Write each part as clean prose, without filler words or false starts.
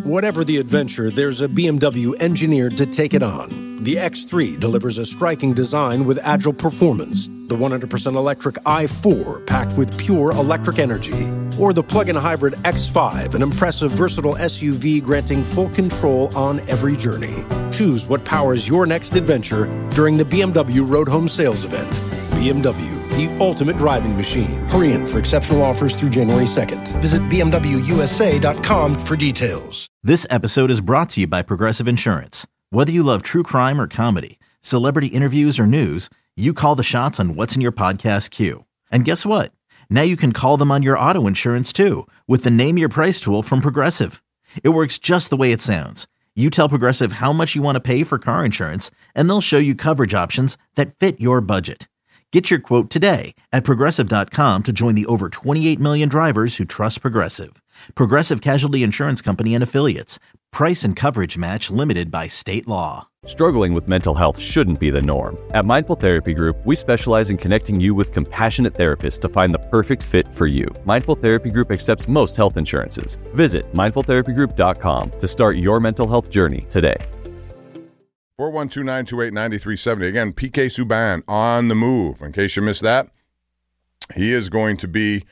Whatever the adventure, there's a BMW engineered to take it on. The X3 delivers a striking design with agile performance. The 100% electric i4 packed with pure electric energy. Or the plug-in hybrid X5, an impressive, versatile SUV granting full control on every journey. Choose what powers your next adventure during the BMW Road Home Sales Event. BMW, the ultimate driving machine. Hurry in for exceptional offers through January 2nd. Visit BMWUSA.com for details. This episode is brought to you by Progressive Insurance. Whether you love true crime or comedy, celebrity interviews or news, you call the shots on what's in your podcast queue. And guess what? Now you can call them on your auto insurance too with the Name Your Price tool from Progressive. It works just the way it sounds. You tell Progressive how much you want to pay for car insurance, and they'll show you coverage options that fit your budget. Get your quote today at Progressive.com to join the over 28 million drivers who trust Progressive. Progressive Casualty Insurance Company and Affiliates. Price and coverage match limited by state law. Struggling with mental health shouldn't be the norm. At Mindful Therapy Group, we specialize in connecting you with compassionate therapists to find the perfect fit for you. Mindful Therapy Group accepts most health insurances. Visit mindfultherapygroup.com to start your mental health journey today. 412-928-9370. Again, PK Subban on the move. In case you missed that, he is going to be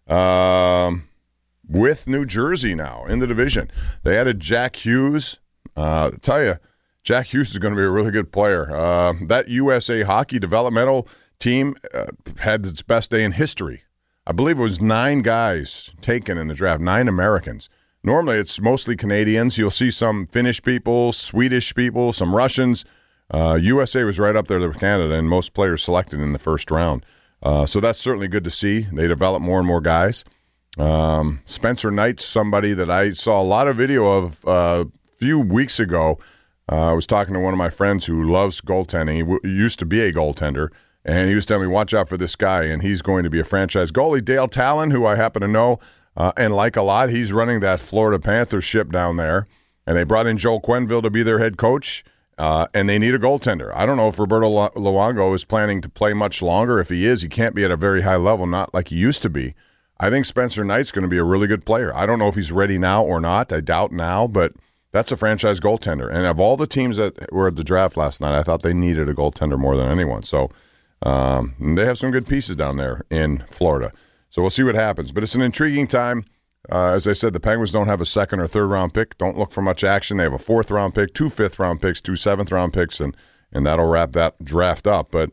with New Jersey now in the division. They added Jack Hughes. I tell you, Jack Hughes is going to be a really good player. That USA Hockey developmental team had its best day in history. I believe it was 9 guys taken in the draft, 9 Americans. Normally, it's mostly Canadians. You'll see some Finnish people, Swedish people, some Russians. USA was right up there with Canada, and most players selected in the first round. So that's certainly good to see. They develop more and more guys. Spencer Knight's somebody that I saw a lot of video of a few weeks ago. I was talking to one of my friends who loves goaltending. He used to be a goaltender, and he was telling me, watch out for this guy, and he's going to be a franchise goalie. Dale Talon, who I happen to know and like a lot, he's running that Florida Panthers ship down there, and they brought in Joel Quenneville to be their head coach, and they need a goaltender. I don't know if Roberto Luongo is planning to play much longer. If he is, he can't be at a very high level, not like he used to be. I think Spencer Knight's going to be a really good player. I don't know if he's ready now or not. I doubt now, but that's a franchise goaltender. And of all the teams that were at the draft last night, I thought they needed a goaltender more than anyone. So they have some good pieces down there in Florida. So we'll see what happens. But it's an intriguing time. As I said, the Penguins don't have a second or third round pick. Don't look for much action. They have a 4th round pick, 2 5th round picks, 2 7th round picks, and that'll wrap that draft up. But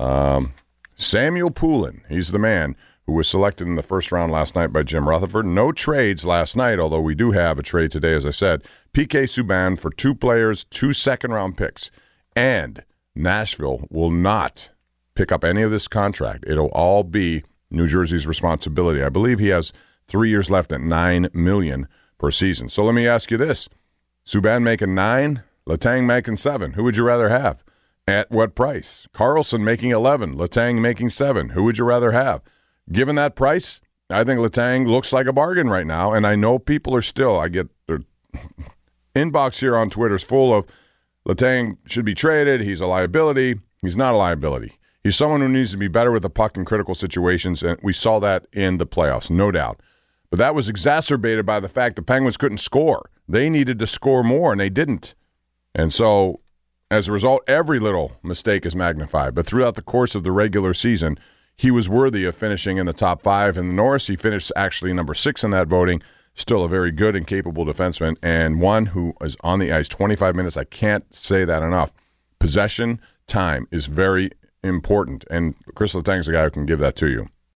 Samuel Poulin, he's the man who was selected in the first round last night by Jim Rutherford. No trades last night, although we do have a trade today, as I said. PK Subban for 2 players, 2 second-round picks. And Nashville will not pick up any of this contract. It'll all be New Jersey's responsibility. I believe he has 3 years left at $9 million per season. So let me ask you this. Subban making $9, Letang making $7. Who would you rather have? At what price? Carlson making $11, Letang making $7. Who would you rather have? Given that price, I think Letang looks like a bargain right now, and I know people are still, I get their inbox here on Twitter is full of Letang should be traded, he's a liability. He's not a liability. He's someone who needs to be better with the puck in critical situations, and we saw that in the playoffs, no doubt. But that was exacerbated by the fact the Penguins couldn't score. They needed to score more, and they didn't. And so, as a result, every little mistake is magnified. But throughout the course of the regular season, he was worthy of finishing in the top 5 in the Norris. He finished actually number 6 in that voting. Still a very good and capable defenseman, and one who is on the ice 25 minutes. I can't say that enough. Possession time is very important, and Chris Letang's the guy who can give that to you.